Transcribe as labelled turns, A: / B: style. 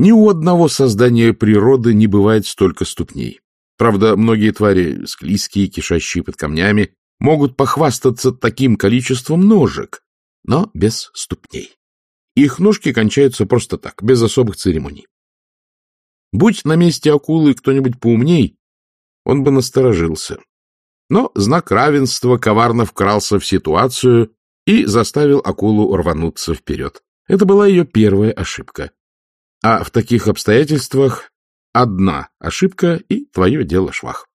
A: Ни у одного создания природы не бывает столько ступней. Правда, многие твари, склизкие, кишащие под камнями, могут похвастаться таким количеством ножек, но без ступней. Их ножки кончаются просто так, без особых церемоний. Будь на месте акулы кто-нибудь поумней, он бы насторожился. Но знак равенства коварно вкрался в ситуацию и заставил акулу рвануться вперед. Это была ее первая ошибка. А в таких обстоятельствах одна ошибка, и твое дело швах.